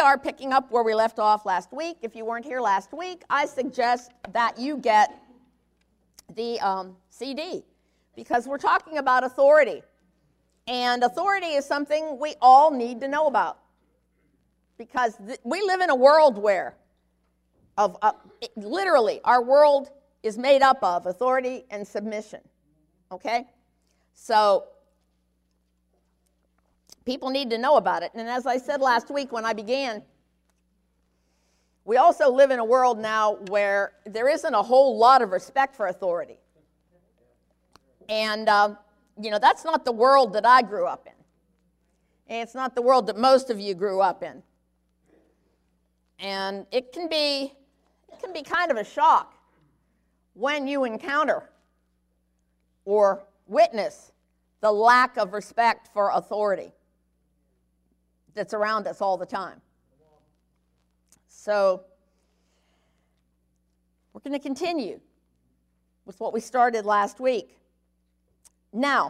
are picking up where we left off last week. If you weren't here last week, I suggest that you get the CD, because we're talking about authority. And authority is something we all need to know about, because we live in a world where literally our world is made up of authority and submission, okay? So people need to know about it. And as I said last week when I began, we also live in a world now where there isn't a whole lot of respect for authority. And, that's not the world that I grew up in. And it's not the world that most of you grew up in. And it can be kind of a shock when you encounter or witness the lack of respect for authority that's around us all the time. So we're going to continue with what we started last week. Now,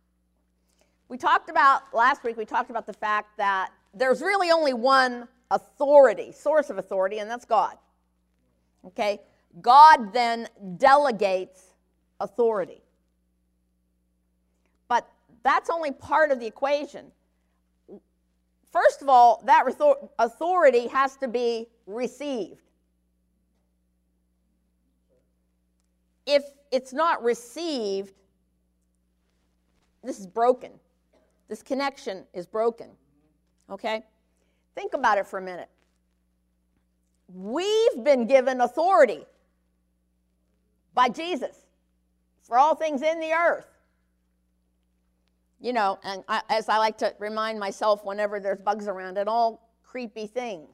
last week we talked about the fact that there's really only one source of authority, and that's God. Okay? God then delegates authority. But that's only part of the equation. First of all, that authority has to be received. If it's not received, this is broken. This connection is broken. Okay? Think about it for a minute. We've been given authority by Jesus for all things in the earth. And as I like to remind myself whenever there's bugs around, and all creepy things.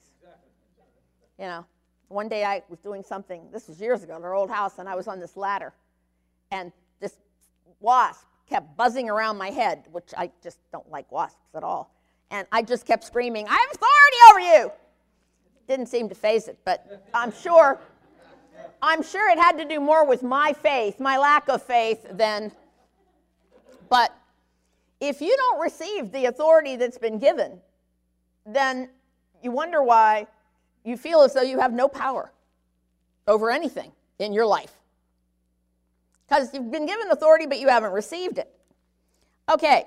One day I was doing something, this was years ago, at our old house, and I was on this ladder, and this wasp kept buzzing around my head, which I just don't like wasps at all. And I just kept screaming, "I have authority over you!" Didn't seem to faze it, but I'm sure it had to do more with my faith, my lack of faith, but if you don't receive the authority that's been given, then you wonder why you feel as though you have no power over anything in your life. Because you've been given authority, but you haven't received it. Okay.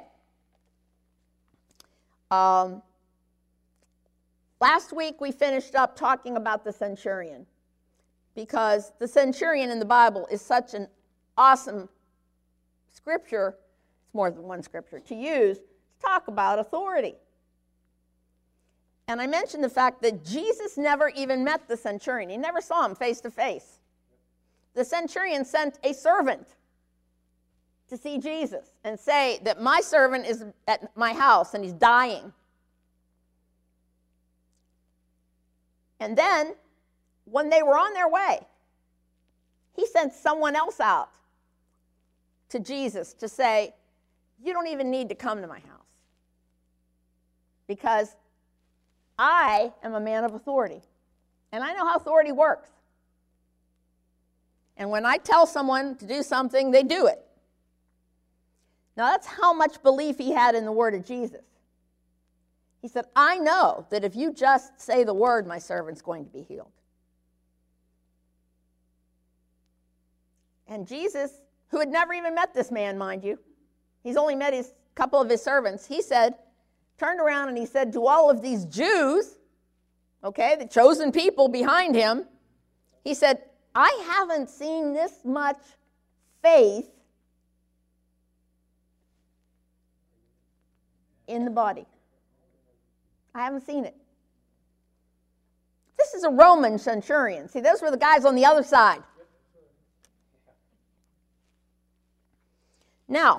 Last week we finished up talking about the centurion, because the centurion in the Bible is such an awesome scripture. It's more than one scripture to use to talk about authority. And I mentioned the fact that Jesus never even met the centurion. He never saw him face to face. The centurion sent a servant to see Jesus and say that my servant is at my house and he's dying. And then, when they were on their way, he sent someone else out to Jesus to say, "You don't even need to come to my house, because I am a man of authority, and I know how authority works. And when I tell someone to do something, they do it." Now, that's how much belief he had in the word of Jesus. He said, "I know that if you just say the word, my servant's going to be healed." And Jesus, who had never even met this man, mind you, he's only met a couple of his servants, turned around and he said to all of these Jews, okay, the chosen people behind him, he said, "I haven't seen this much faith in the body. I haven't seen it." This is a Roman centurion. See, those were the guys on the other side. Now,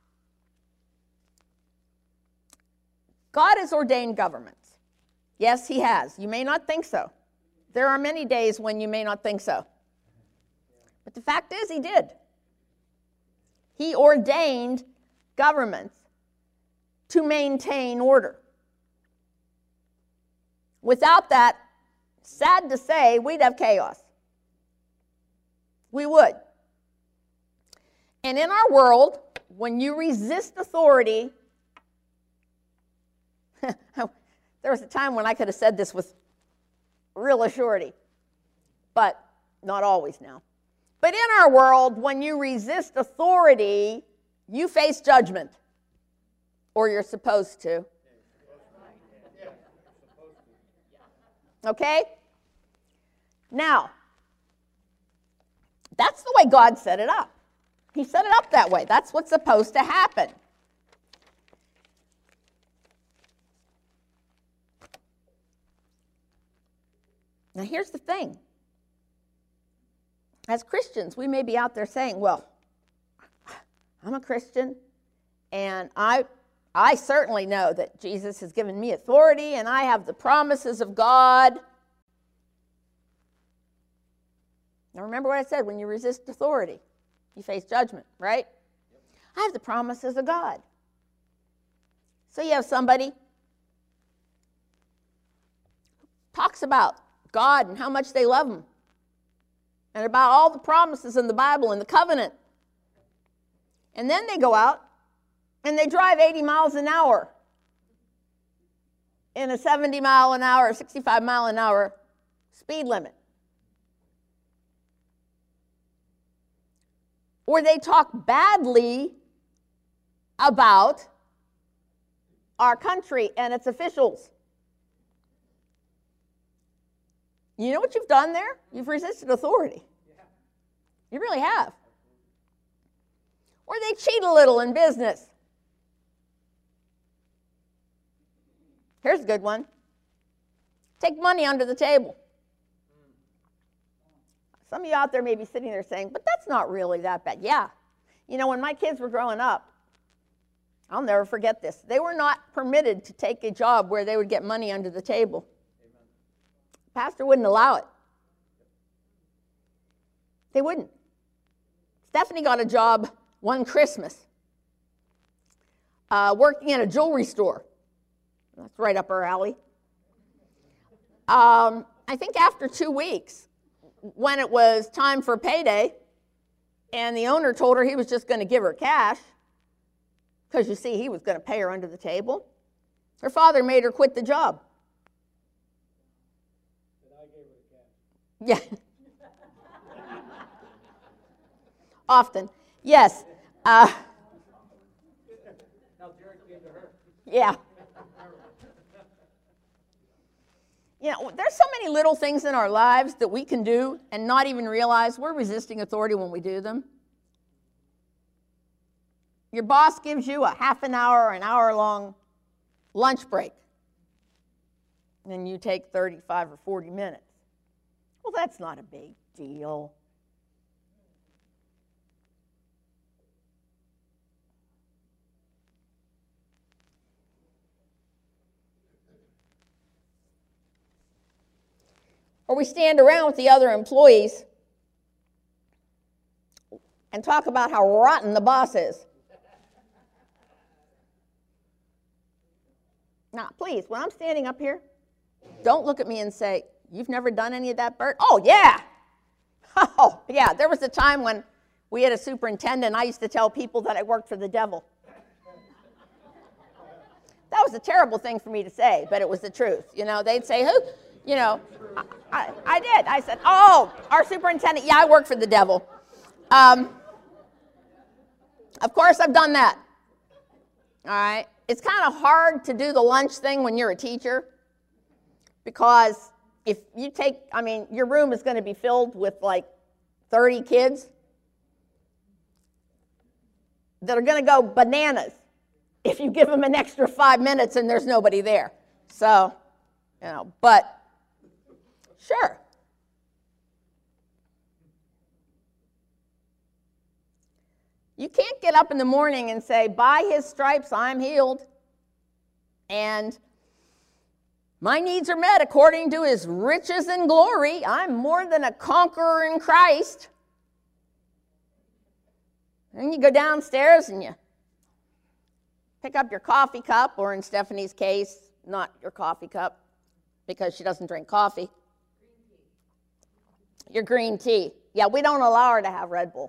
God has ordained governments. Yes, he has. You may not think so. There are many days when you may not think so. But the fact is, he did. He ordained governments to maintain order. Without that, sad to say, we'd have chaos. We would. And in our world, when you resist authority, There was a time when I could have said this with real assurity, but not always now. But in our world, when you resist authority, you face judgment, or you're supposed to. Okay? Now, that's the way God set it up. He set it up that way. That's what's supposed to happen. Now, here's the thing. As Christians, we may be out there saying, well, I'm a Christian, and I certainly know that Jesus has given me authority, and I have the promises of God. Now, remember what I said, when you resist authority, you face judgment, right? Yep. I have the promises of God. So you have somebody who talks about God and how much they love him, and about all the promises in the Bible and the covenant. And then they go out and they drive 80 miles an hour in a 70 mile an hour, 65 mile an hour speed limit. Or they talk badly about our country and its officials. You know what you've done there? You've resisted authority. You really have. Or they cheat a little in business. Here's a good one. Take money under the table. Some of you out there may be sitting there saying, but that's not really that bad. Yeah. You know, when my kids were growing up, I'll never forget this. They were not permitted to take a job where they would get money under the table. Amen. Pastor wouldn't allow it. They wouldn't. Stephanie got a job one Christmas working at a jewelry store. That's right up her alley. I think after 2 weeks, when it was time for payday, and the owner told her he was just going to give her cash, because you see, he was going to pay her under the table, her father made her quit the job. And I gave her the cash. Yeah. Often. Yes. Now Jared gave to her. Yeah. You know, there's so many little things in our lives that we can do and not even realize we're resisting authority when we do them. Your boss gives you a half an hour or an hour-long lunch break, and you take 35 or 40 minutes. Well, that's not a big deal. Or we stand around with the other employees and talk about how rotten the boss is. Now, please, when I'm standing up here, don't look at me and say, you've never done any of that, Bert? Oh, yeah. Oh, yeah. There was a time when we had a superintendent, I used to tell people that I worked for the devil. That was a terrible thing for me to say, but it was the truth. You know, they'd say, who? You know, I did. I said, oh, our superintendent, yeah, I work for the devil. Of course, I've done that. All right. It's kind of hard to do the lunch thing when you're a teacher, because if you take, I mean, your room is going to be filled with like 30 kids that are going to go bananas if you give them an extra 5 minutes and there's nobody there. So, you know, but sure. You can't get up in the morning and say, by his stripes I'm healed, and my needs are met according to his riches and glory. I'm more than a conqueror in Christ. Then you go downstairs and you pick up your coffee cup, or in Stephanie's case, not your coffee cup, because she doesn't drink coffee. Your green tea. Yeah, we don't allow her to have Red Bull.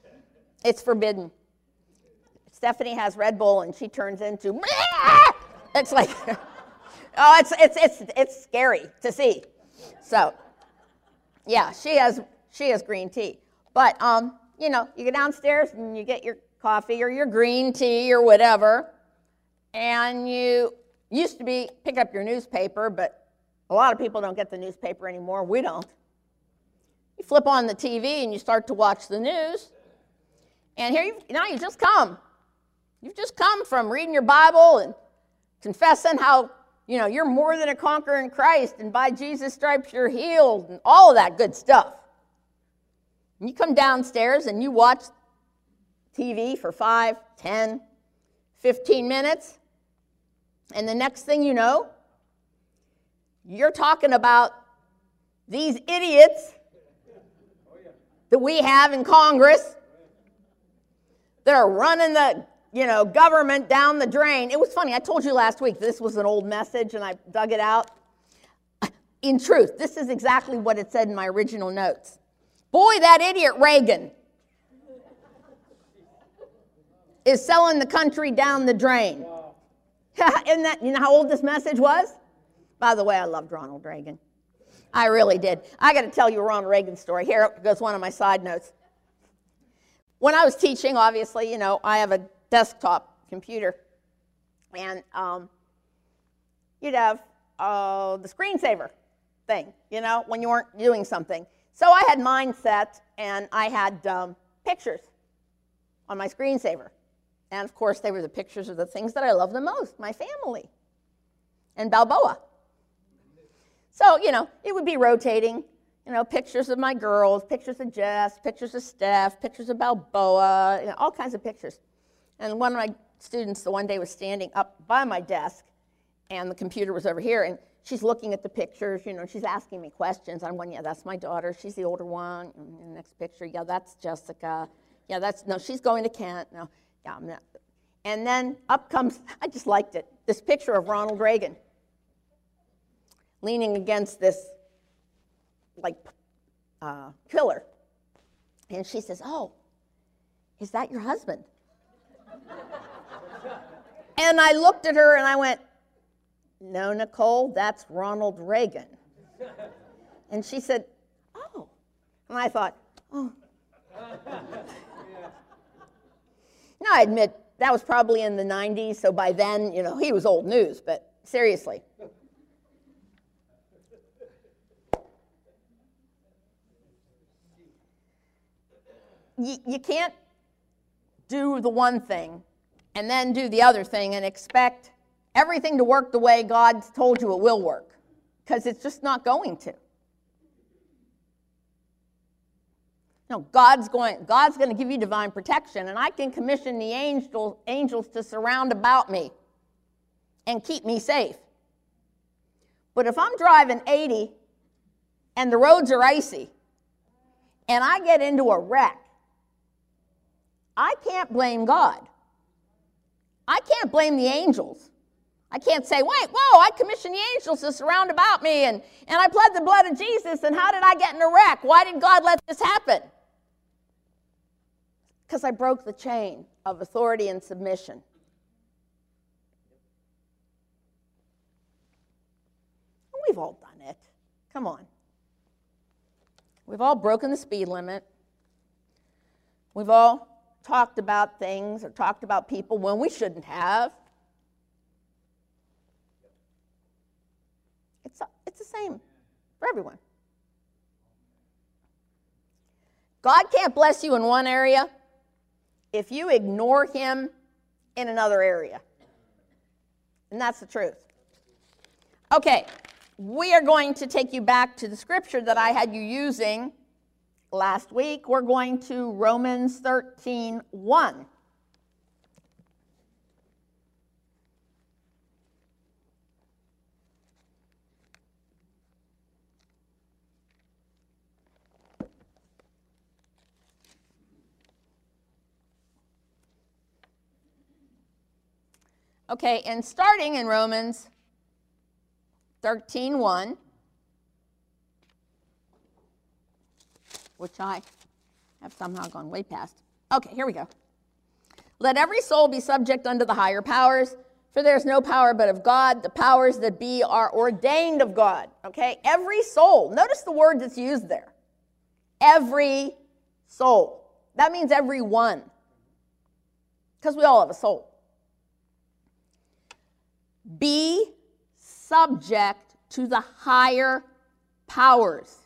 It's forbidden. Stephanie has Red Bull and she turns into, It's like, oh, it's scary to see. So, yeah, she has green tea. But, you know, you go downstairs and you get your coffee or your green tea or whatever, and you used to pick up your newspaper, but a lot of people don't get the newspaper anymore. We don't. You flip on the TV and you start to watch the news, and here you just come. You've just come from reading your Bible and confessing how, you know, you're more than a conqueror in Christ, and by Jesus' stripes you're healed, and all of that good stuff. And you come downstairs and you watch TV for 5, 10, 15 minutes, and the next thing you know, you're talking about these idiots that we have in Congress that are running the, you know, government down the drain. It was funny, I told you last week this was an old message and I dug it out. In truth, this is exactly what it said in my original notes. Boy, that idiot Reagan is selling the country down the drain. Isn't that, you know how old this message was? By the way, I loved Ronald Reagan. I really did. I got to tell you a Ronald Reagan story. Here goes one of my side notes. When I was teaching, obviously, you know, I have a desktop computer. And you'd have the screensaver thing, you know, when you weren't doing something. So I had mine set, and I had pictures on my screensaver. And, of course, they were the pictures of the things that I love the most, my family and Balboa. So, you know, it would be rotating, you know, pictures of my girls, pictures of Jess, pictures of Steph, pictures of Balboa, you know, all kinds of pictures. And one of my students the one day was standing up by my desk, and the computer was over here, and she's looking at the pictures, you know, she's asking me questions. I'm going, yeah, that's my daughter. She's the older one. And the next picture, yeah, that's Jessica. Yeah, no, she's going to Kent. No, yeah, I'm not. And then up comes, I just liked it, this picture of Ronald Reagan leaning against this, like, pillar. And she says, oh, is that your husband? And I looked at her and I went, no, Nicole, that's Ronald Reagan. And she said, oh. And I thought, oh. Now, I admit, that was probably in the 90s, so by then, you know, he was old news, but seriously. You can't do the one thing and then do the other thing and expect everything to work the way God's told you it will work, because it's just not going to. No, God's going to give you divine protection, and I can commission the angels to surround about me and keep me safe. But if I'm driving 80 and the roads are icy and I get into a wreck, I can't blame God. I can't blame the angels. I can't say, wait, whoa, I commissioned the angels to surround about me, and I pled the blood of Jesus, and how did I get in a wreck? Why did God let this happen? Because I broke the chain of authority and submission. We've all done it. Come on. We've all broken the speed limit. We've all talked about things or talked about people when we shouldn't have. It's the same for everyone. God can't bless you in one area if you ignore him in another area. And that's the truth. Okay, we are going to take you back to the scripture that I had you using last week. We're going to Romans 13:1. Okay, and starting in Romans 13:1, which I have somehow gone way past. Okay, here we go. Let every soul be subject unto the higher powers, For there is no power but of God. The powers that be are ordained of God. Okay? Every soul. Notice the word that's used there. Every soul. That means every one. Because we all have a soul. Be subject to the higher powers.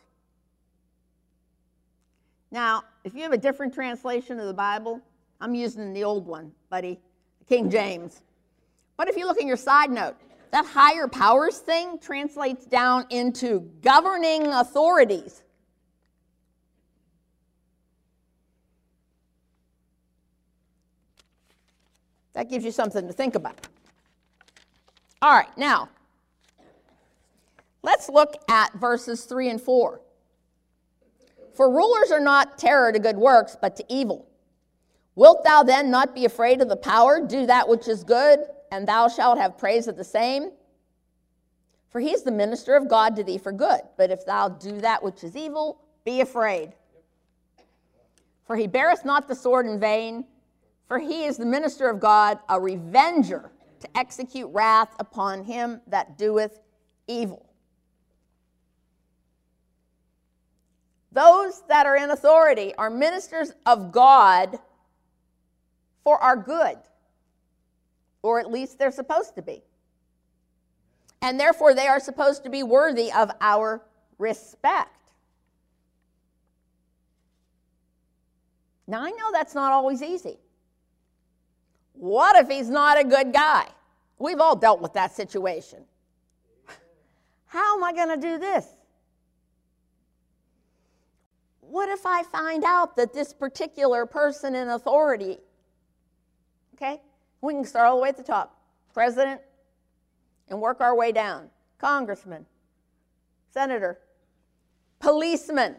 Now, if you have a different translation of the Bible, I'm using the old one, buddy, King James. But if you look in your side note, that higher powers thing translates down into governing authorities. That gives you something to think about. All right, now, let's look at verses 3 and 4. For rulers are not terror to good works, but to evil. Wilt thou then not be afraid of the power? Do that which is good, and thou shalt have praise of the same. For he is the minister of God to thee for good. But if thou do that which is evil, be afraid. For he beareth not the sword in vain, for he is the minister of God, a revenger, to execute wrath upon him that doeth evil. Those that are in authority are ministers of God for our good, or at least they're supposed to be. And therefore, they are supposed to be worthy of our respect. Now, I know that's not always easy. What if he's not a good guy? We've all dealt with that situation. How am I going to do this? What if I find out that this particular person in authority, okay, we can start all the way at the top, president, and work our way down, congressman, senator, policeman,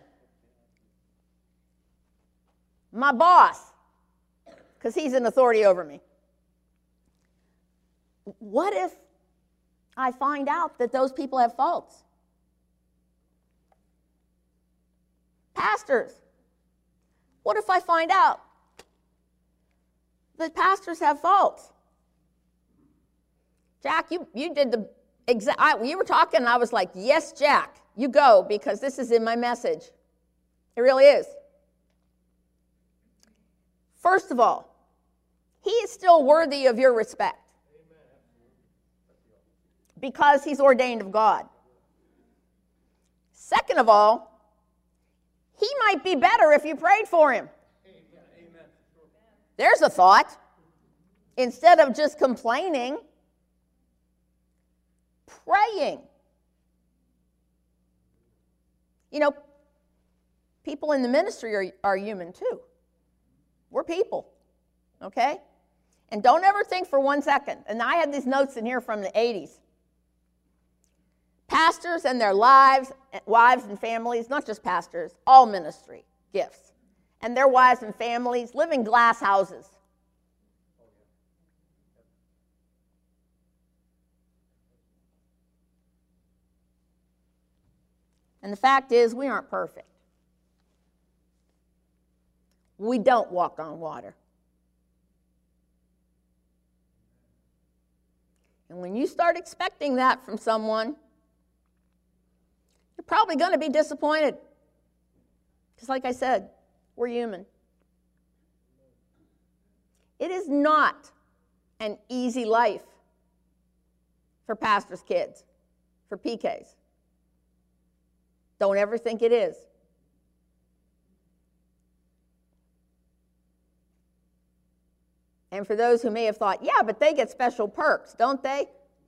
my boss, because he's in authority over me. What if I find out that those people have faults? Pastors. What if I find out that pastors have faults? Jack, you did the exact, you were talking and I was like, yes, Jack, you go, because this is in my message. It really is. First of all, he is still worthy of your respect because he's ordained of God. Second of all, he might be better if you prayed for him. Amen. There's a thought. Instead of just complaining, praying. You know, people in the ministry are human too. We're people, okay? And don't ever think for 1 second, and I had these notes in here from the 80s. Pastors and their wives and families, not just pastors, all ministry gifts, and their wives and families live in glass houses. And the fact is, we aren't perfect. We don't walk on water. And when you start expecting that from someone, you're probably going to be disappointed. Because like I said, we're human. It is not an easy life for pastors' kids, for PKs. Don't ever think it is. And for those who may have thought, yeah, but they get special perks, don't they?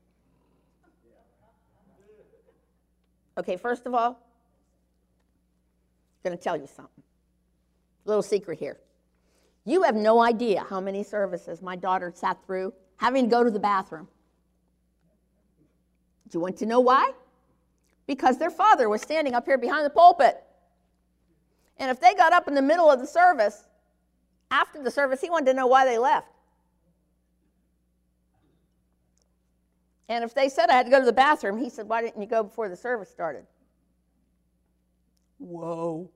Okay, first of all, I'm going to tell you something. Little secret here. You have no idea how many services my daughter sat through having to go to the bathroom. Do you want to know why? Because their father was standing up here behind the pulpit. And if they got up in the middle of the service, after the service, he wanted to know why they left. And if they said I had to go to the bathroom, he said, why didn't you go before the service started? Whoa.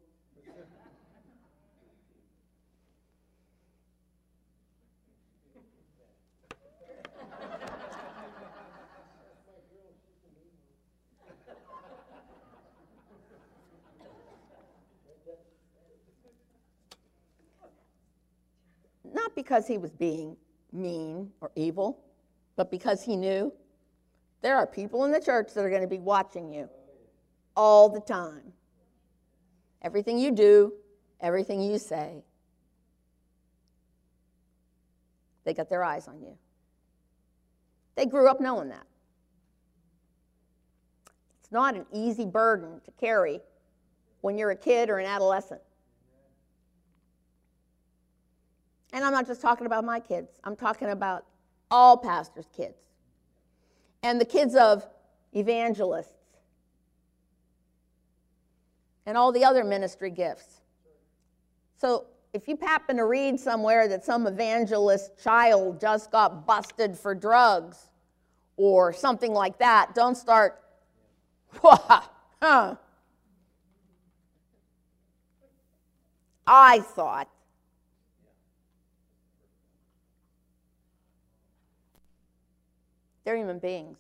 not because he was being mean or evil, but because he knew there are people in the church that are going to be watching you all the time. Everything you do, everything you say, they got their eyes on you. They grew up knowing that. It's not an easy burden to carry when you're a kid or an adolescent. And I'm not just talking about my kids. I'm talking about all pastors' kids and the kids of evangelists and all the other ministry gifts. So if you happen to read somewhere that some evangelist child just got busted for drugs or something like that, don't start, I thought. They're human beings.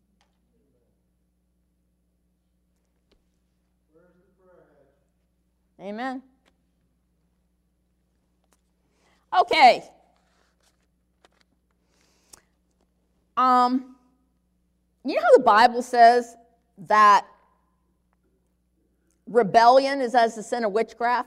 Amen. Okay. You know how the Bible says that rebellion is as the sin of witchcraft?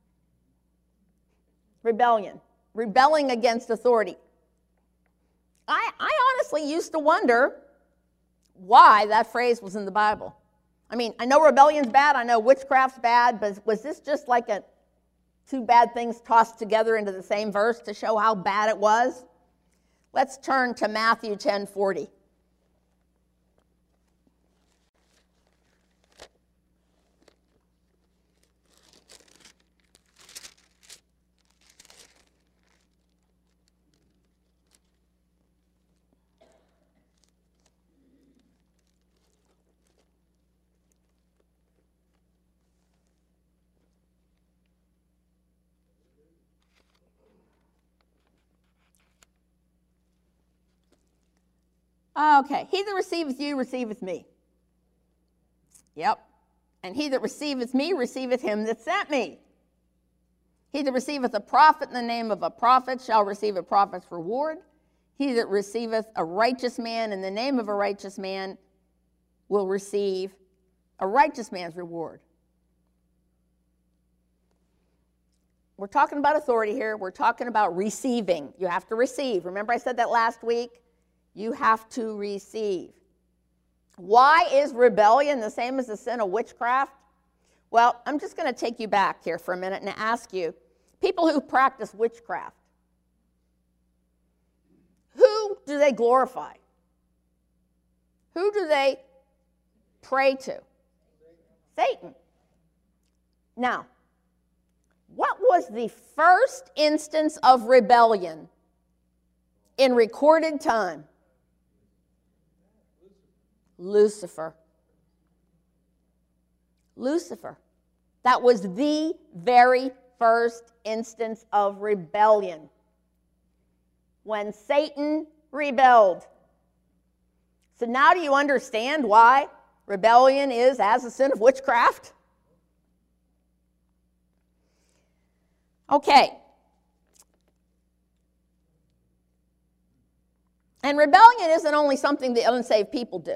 Rebellion. Rebelling against authority. I honestly used to wonder why that phrase was in the Bible. I mean, I know rebellion's bad, I know witchcraft's bad, but was this just like two bad things tossed together into the same verse to show how bad it was? Let's turn to Matthew 10:40. Okay, he that receiveth you receiveth me. Yep. And he that receiveth me receiveth him that sent me. He that receiveth a prophet in the name of a prophet shall receive a prophet's reward. He that receiveth a righteous man in the name of a righteous man will receive a righteous man's reward. We're talking about authority here. We're talking about receiving. You have to receive. Remember I said that last week? You have to receive. Why is rebellion the same as the sin of witchcraft? Well, I'm just going to take you back here for a minute and ask you, people who practice witchcraft, who do they glorify? Who do they pray to? Satan. Now, what was the first instance of rebellion in recorded time? Lucifer. Lucifer. That was the very first instance of rebellion. When Satan rebelled. So now do you understand why rebellion is as a sin of witchcraft? Okay. And rebellion isn't only something the unsaved people do.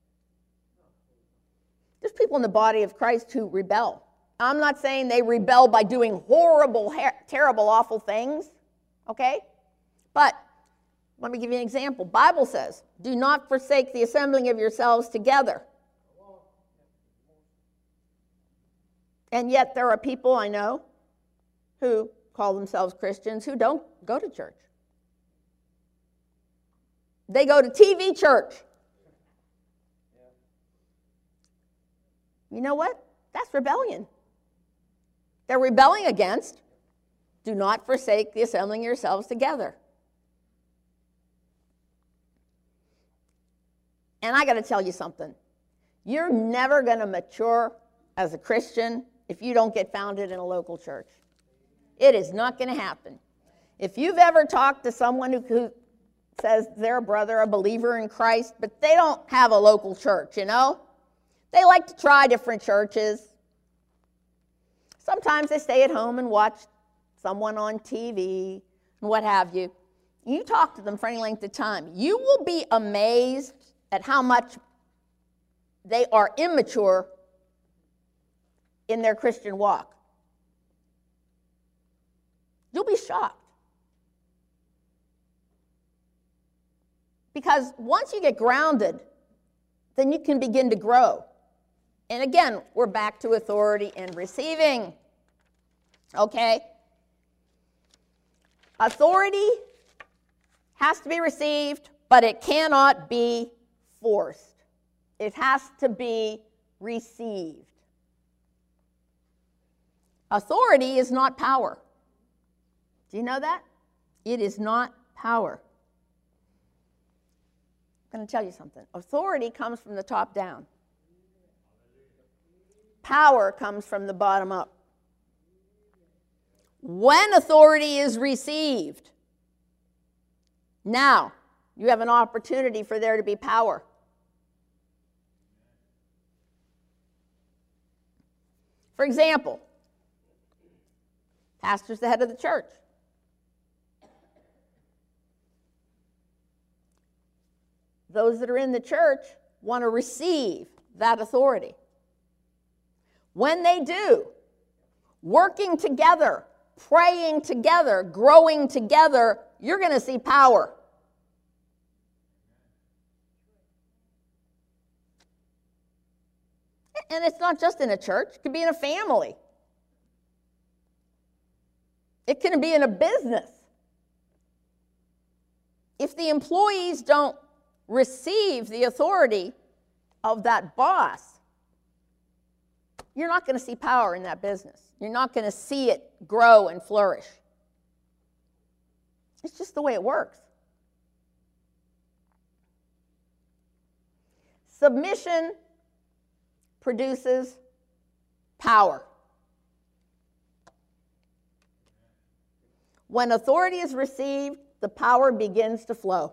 There's people in the body of Christ who rebel. I'm not saying they rebel by doing horrible, terrible, awful things, okay? But let me give you an example. Bible says, do not forsake the assembling of yourselves together. And yet there are people I know who call themselves Christians who don't go to church. They go to TV church. You know what? That's rebellion. They're rebelling against, do not forsake the assembling yourselves together. And I got to tell you something. You're never going to mature as a Christian if you don't get founded in a local church. It is not going to happen. If you've ever talked to someone who says they're a brother, a believer in Christ, but they don't have a local church, you know? They like to try different churches. Sometimes they stay at home and watch someone on TV and what have you, you talk to them for any length of time, you will be amazed at how much they are immature in their Christian walk. You'll be shocked. Because once you get grounded, then you can begin to grow. And again, we're back to authority and receiving. Okay? Authority has to be received, but it cannot be forced. It has to be received. Authority is not power. Do you know that? It is not power. I'm going to tell you something. Authority comes from the top down. Power comes from the bottom up. When authority is received, now you have an opportunity for there to be power. For example, pastor's the head of the church. Those that are in the church want to receive that authority. When they do, working together, praying together, growing together, you're going to see power. And it's not just in a church. It could be in a family. It can be in a business. If the employees don't receive the authority of that boss, you're not going to see power in that business. You're not going to see it grow and flourish. It's just the way it works. Submission produces power. When authority is received, the power begins to flow.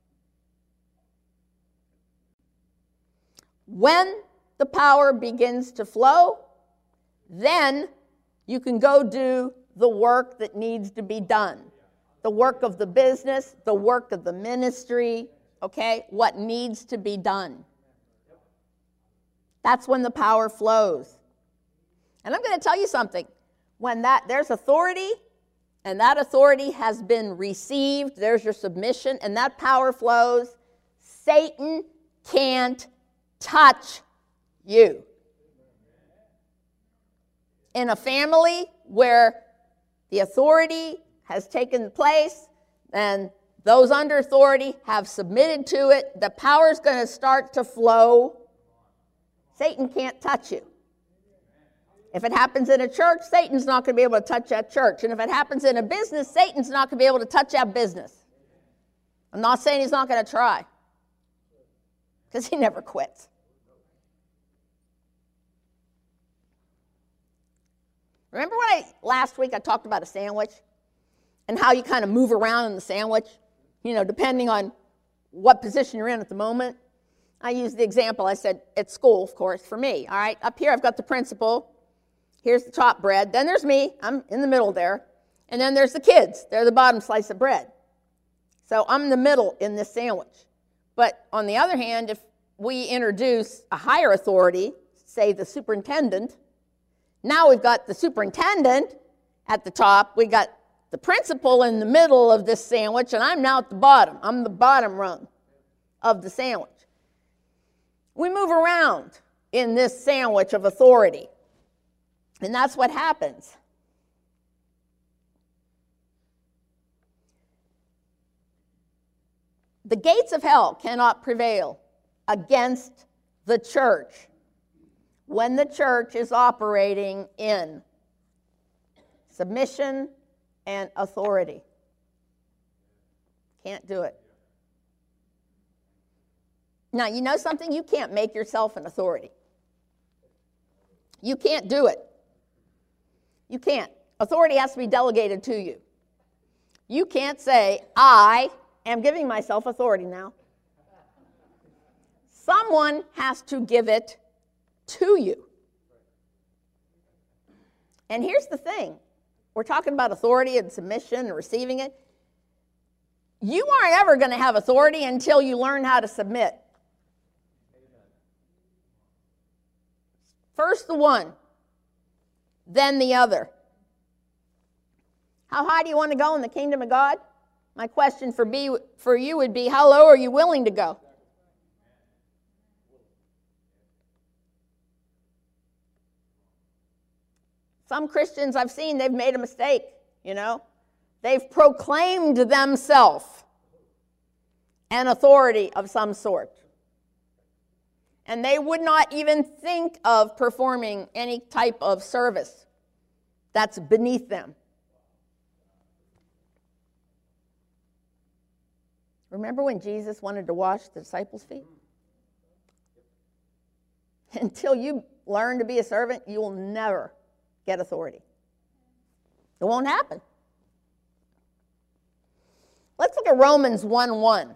When the power begins to flow, then you can go do the work that needs to be done. The work of the business, the work of the ministry, okay? What needs to be done. That's when the power flows. And I'm going to tell you something. When there's authority, and that authority has been received, there's your submission, and that power flows, Satan can't touch you. In a family where the authority has taken place and those under authority have submitted to it, the power is going to start to flow. Satan can't touch you. If it happens in a church, Satan's not going to be able to touch that church. And if it happens in a business, Satan's not going to be able to touch that business. I'm not saying he's not going to try, because he never quits. Remember when last week I talked about a sandwich and how you kind of move around in the sandwich, depending on what position you're in at the moment? I used the example, I said, at school, of course, for me, all right? Up here I've got the principal. Here's the top bread. Then there's me. I'm in the middle there. And then there's the kids. They're the bottom slice of bread. So I'm in the middle in this sandwich. But on the other hand, if we introduce a higher authority, say the superintendent, now we've got the superintendent at the top. We got the principal in the middle of this sandwich, and I'm now at the bottom. I'm the bottom rung of the sandwich. We move around in this sandwich of authority. And that's what happens. The gates of hell cannot prevail against the church when the church is operating in submission and authority. Can't do it. Now, you know something? You can't make yourself an authority. You can't do it. You can't. Authority has to be delegated to you. You can't say, I am giving myself authority now. Someone has to give it to you. And here's the thing. We're talking about authority and submission and receiving it. You aren't ever going to have authority until you learn how to submit. First the one, then the other. How high do you want to go in the kingdom of God? My question for you would be, how low are you willing to go? Some Christians I've seen, they've made a mistake, you know. They've proclaimed themselves an authority of some sort. And they would not even think of performing any type of service that's beneath them. Remember when Jesus wanted to wash the disciples' feet? Until you learn to be a servant, you will never get authority. It won't happen. Let's look at Romans 1:1.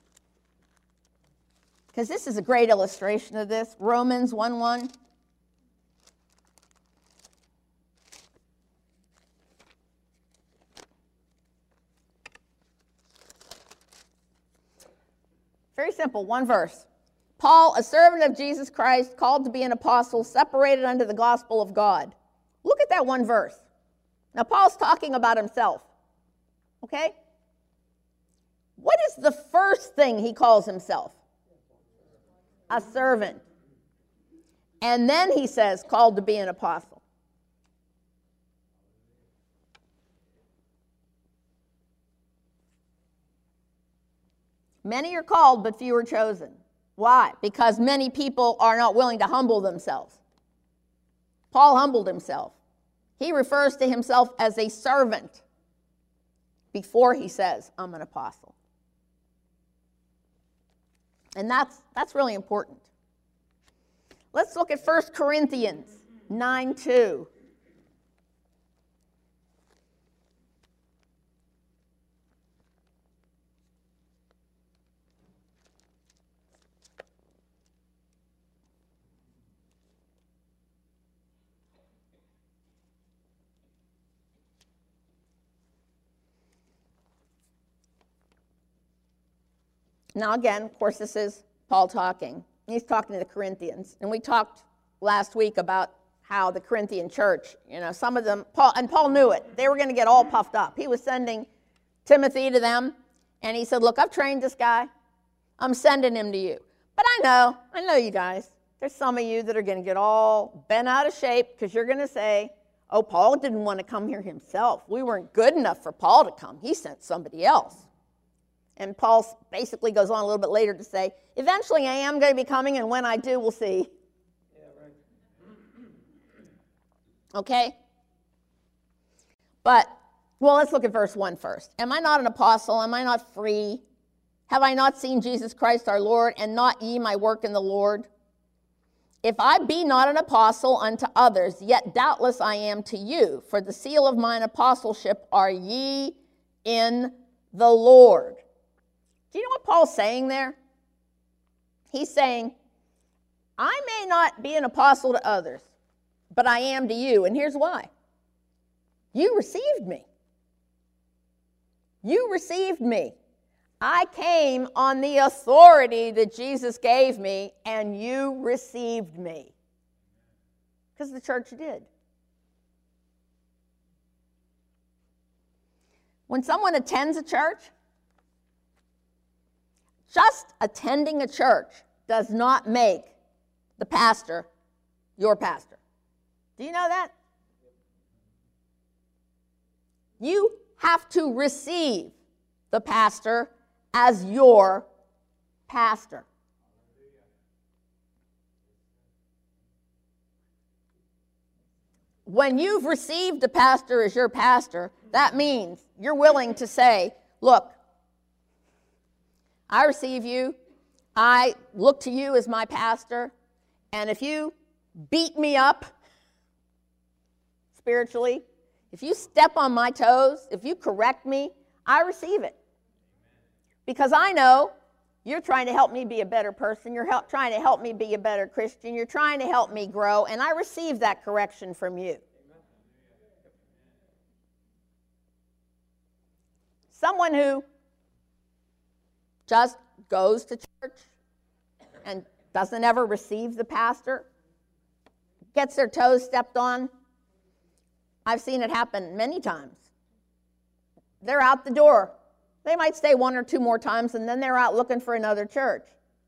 Because this is a great illustration of this. Romans 1:1. Very simple, one verse. Paul, a servant of Jesus Christ, called to be an apostle, separated unto the gospel of God. Look at that one verse. Now, Paul's talking about himself. Okay? What is the first thing he calls himself? A servant. And then he says, called to be an apostle. Many are called, but few are chosen. Why? Because many people are not willing to humble themselves. Paul humbled himself. He refers to himself as a servant before he says, I'm an apostle. And that's really important. Let's look at 1 Corinthians 9:2. Now again, of course, this is Paul talking. He's talking to the Corinthians. And we talked last week about how the Corinthian church, you know, some of them, Paul knew it. They were going to get all puffed up. He was sending Timothy to them, and he said, look, I've trained this guy. I'm sending him to you. But I know you guys. There's some of you that are going to get all bent out of shape because you're going to say, oh, Paul didn't want to come here himself. We weren't good enough for Paul to come. He sent somebody else. And Paul basically goes on a little bit later to say, eventually I am going to be coming, and when I do, we'll see. Yeah, right. Okay? But, well, let's look at verse 1 first. Am I not an apostle? Am I not free? Have I not seen Jesus Christ our Lord, and not ye my work in the Lord? If I be not an apostle unto others, yet doubtless I am to you, for the seal of mine apostleship are ye in the Lord. Do you know what Paul's saying there? He's saying, I may not be an apostle to others, but I am to you. And here's why. You received me. You received me. I came on the authority that Jesus gave me, and you received me. Because the church did. When someone attends a church, just attending a church does not make the pastor your pastor. Do you know that? You have to receive the pastor as your pastor. When you've received a pastor as your pastor, that means you're willing to say, look, I receive you, I look to you as my pastor, and if you beat me up spiritually, if you step on my toes, if you correct me, I receive it. Because I know you're trying to help me be a better person, you're trying to help me be a better Christian, you're trying to help me grow, and I receive that correction from you. Someone who just goes to church and doesn't ever receive the pastor, gets their toes stepped on. I've seen it happen many times. They're out the door. They might stay one or two more times, and then they're out looking for another church.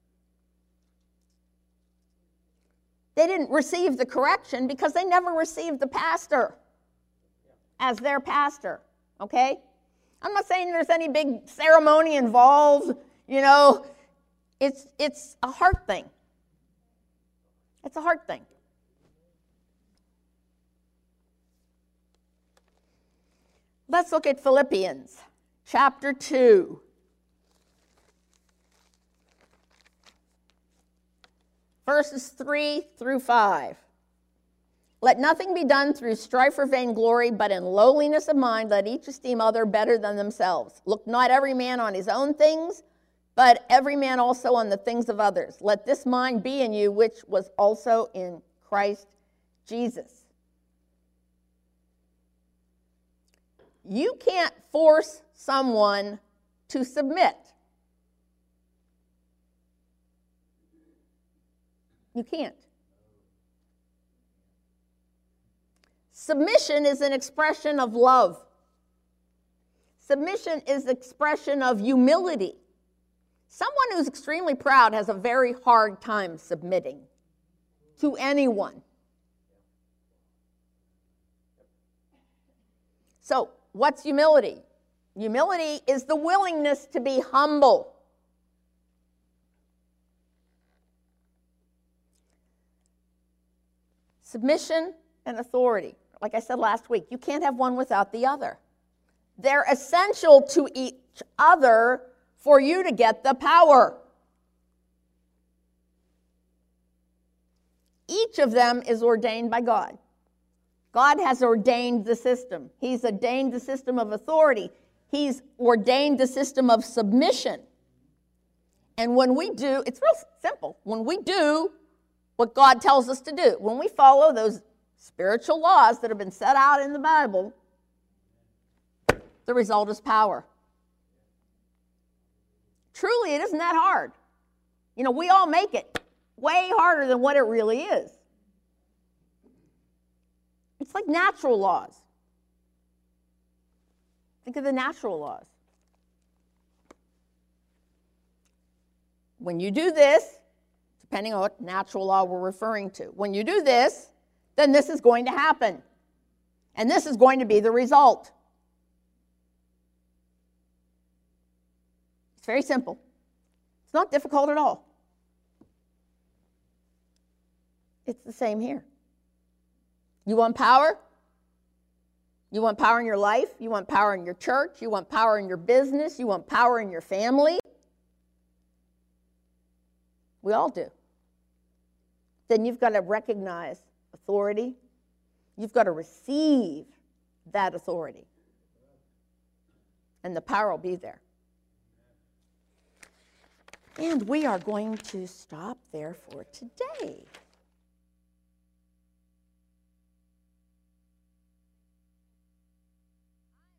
They didn't receive the correction because they never received the pastor as their pastor, okay? I'm not saying there's any big ceremony involved, you know. It's a heart thing. It's a heart thing. Let's look at Philippians chapter 2. Verses 3 through 5. Let nothing be done through strife or vainglory, but in lowliness of mind let each esteem other better than themselves. Look not every man on his own things, but every man also on the things of others. Let this mind be in you, which was also in Christ Jesus. You can't force someone to submit. You can't. Submission is an expression of love. Submission is an expression of humility. Someone who's extremely proud has a very hard time submitting to anyone. So, what's humility? Humility is the willingness to be humble. Submission and authority. Like I said last week, you can't have one without the other. They're essential to each other for you to get the power. Each of them is ordained by God. God has ordained the system. He's ordained the system of authority. He's ordained the system of submission. And when we do, it's real simple. When we do what God tells us to do, when we follow those spiritual laws that have been set out in the Bible, the result is power. Truly, it isn't that hard. You know, we all make it way harder than what it really is. It's like natural laws. Think of the natural laws. When you do this, depending on what natural law we're referring to, when you do this, then this is going to happen. And this is going to be the result. It's very simple. It's not difficult at all. It's the same here. You want power? You want power in your life? You want power in your church? You want power in your business? You want power in your family? We all do. Then you've got to recognize authority. You've got to receive that authority. And the power will be there. And we are going to stop there for today.